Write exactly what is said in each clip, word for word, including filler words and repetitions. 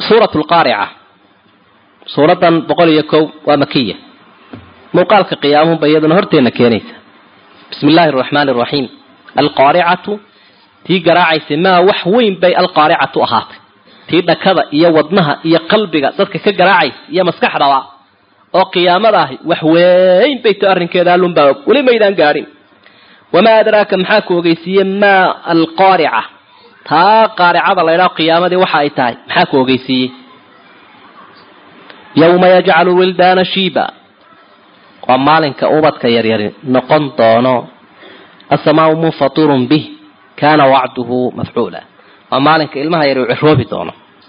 سورة القارعة سورة بقول يكو ومكية موقالك قيامهم بيضنا هرتين كينيسة بسم الله الرحمن الرحيم القارعة تي قراعي سما وحوين بي القارعة أهات تي دكذا إيا ودنها إيا قلبك صدك كقراعي إيا مسكح روا أو قيام راهي وحوين بي تأرن كذا لنباوك ولما إذا قارين وما أدراك محاكو قيسيا ما القارعة تا قارعة الله إلى قيامة دي وحايتاي محاكو قيسيا يوم يجعل الولدان شيبا ومالك أوبتك يريرين نقن دونو السماء منفطر به كان وعده مفعولا ومالك إلمها يريو عروبي دونو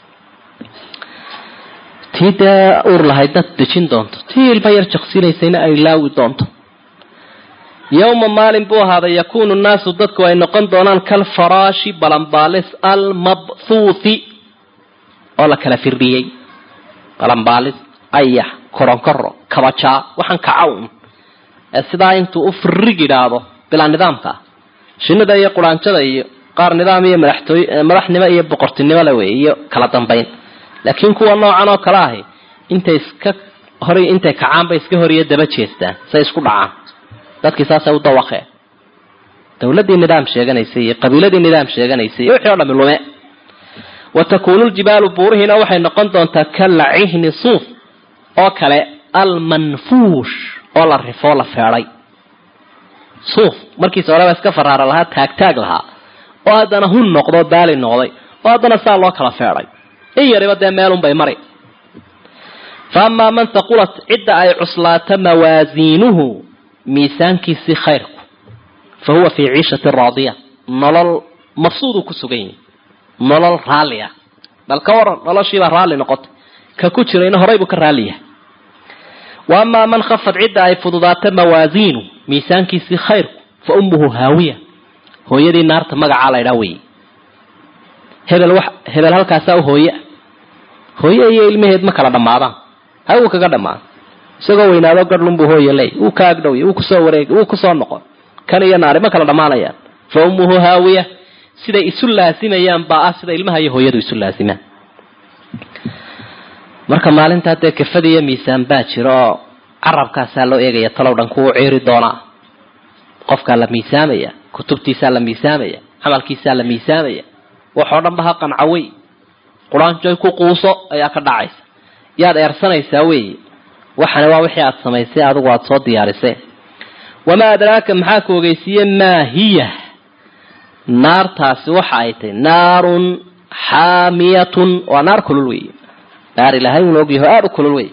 تيدا أور لهاي داد دجين دونتو تي إلما يرشقسيني سينا أيلاوي دونتو يوم مال بو هذا يكون الناس ضدك وإن نقن دونان كالفراش بلنبالس المبثوث ولا كالفريي بلنبالس أيه كورنكرو كباشا وحن كعون السدا انتو افرقي دابو بلا نظامك شنو دا يقولان جدا قار نظامي مدحتوي مدحنimo iyo boqortinimo la weeyo kala dambeyn laakiin kuwa noocan oo kala ah inta iska horay inta kacaan bay iska horiye daba jeestaan say isku dhacaan dadkii saas ay u dawaqay dawladii nidaam sheeganaysay qabiiladii nidaam sheeganaysay wixii oo dhan lume وتكون الجبال بورهنا waxay noqon doontaa kal'ihni suuf oo kale al-manfuush oo la rifo la feeray suuf markii soo iska faraara laha taag taag laha oo hadana hun noqdo daali noqday oo hadana saa loo kala feeray in yariba de meelun bay mari fama man taqulat idda ay uslata mawazinuhu miisaanki si khayrku fahuwa fi 'ishati radiya nalal mafsuud ku sugan nalal raaliya bal ka waran noloshiiba raali noqotay ka ku jirayna horaybu ka raaliya wama man khaffat idda ay fududata mawazinu miisaankiisi khayrku fa ummuhu haawiya hooyadii naarta magaca la ilaawi hebel wax hebel halkaas oo hooya hooyo iyo ilmaheed ma kala dhamaadaan hay uu kaga dhamaan isagoo weynaado gadlun buu hooyo leey uu ka agdhow uu ku soo wareeg uu ku soo noqon kan iyo naari ma kala dhamaanayaan fa ummuhu haawiya sida isu laasimayaan baa sida ilmaha iyo hooyadu isu laasimaan marka maalinta ay kafadiya miisaan baa jiro carabkaas loo eegaya talow dhan ku ciiri doona qofka la miisaamaya kutubtiisa la miisaamaya amalkiisa la miisaamaya waxa dhan baha qancaway quraan joy ku quuso ayaa ka dhacaysa yaad eersanaysaa weey waxana waa wixii aad samaysay adigu aad soo diyaarisay wama adraaka maxaa ku ogeysiiyay ma hiya naartaasi waxa ay tahay naarun haamiyatun wa naar kulul weey naar ilaahay uu og yahay aad kulul weey